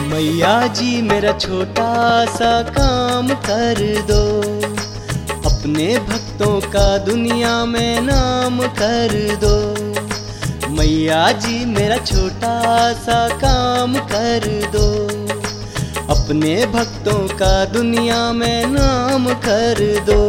मैया जी मेरा छोटा सा काम कर दो, अपने भक्तों का दुनिया में नाम कर दो। मैया जी मेरा छोटा सा काम कर दो, अपने भक्तों का दुनिया में नाम कर दो।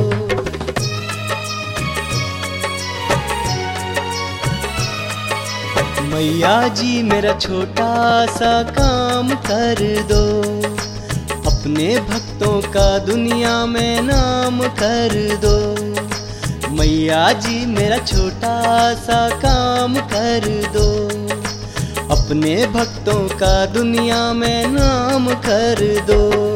मैया जी मेरा छोटा सा काम कर दो, अपने भक्तों का दुनिया में नाम कर दो। मैया जी मेरा छोटा सा काम कर दो, अपने भक्तों का दुनिया में नाम कर दो।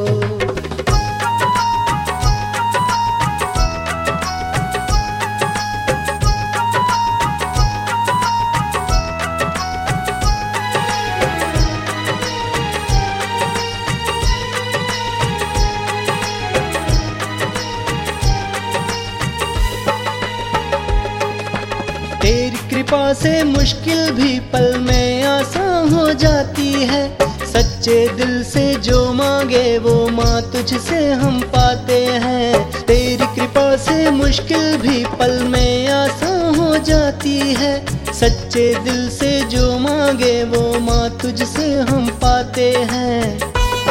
तेरी कृपा से मुश्किल भी पल में आसान हो जाती है। सच्चे दिल से जो मांगे वो माँ तुझसे हम पाते हैं। तेरी कृपा से मुश्किल भी पल में आसान हो जाती है। सच्चे दिल से जो मांगे वो माँ तुझसे हम पाते हैं।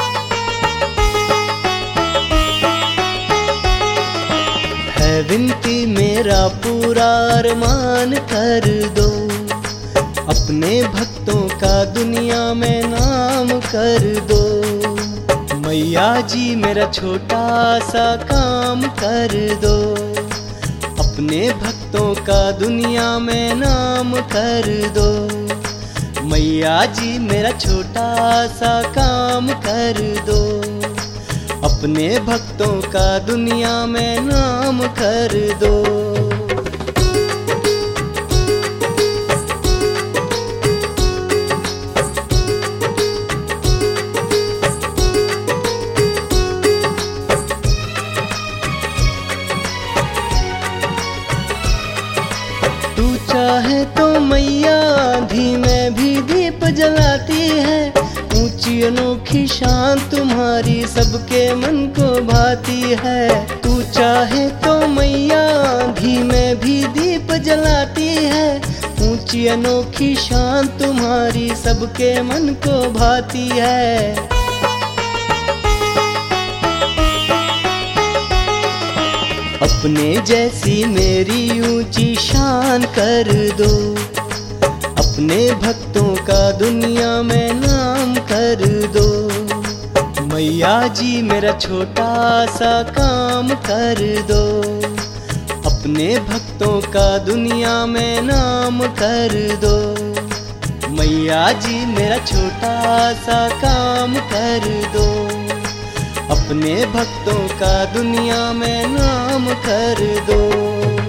है विनती मेरा पूरा अरमान कर दो, अपने भक्तों का दुनिया में नाम कर दो। मैया जी मेरा छोटा सा काम कर दो, अपने भक्तों का दुनिया में नाम कर दो। मैया जी मेरा छोटा सा काम कर दो, अपने भक्तों का दुनिया में नाम कर दो। तू चाहे तो मैया आँधी में भी दीप जलाती है। ऊंची अनोखी शान तुम्हारी सबके मन को भाती है। तू चाहे तो मैया आँधी में भी दीप जलाती है। ऊंची अनोखी शान तुम्हारी सबके मन को भाती है। अपने जैसी मेरी ऊंची शान कर दो, अपने भक्तों का दुनिया में नाम कर दो। मैया जी मेरा छोटा सा काम कर दो, अपने भक्तों का दुनिया में नाम कर दो। मैया जी मेरा छोटा सा काम कर दो, अपने भक्तों का दुनिया में नाम कर दो।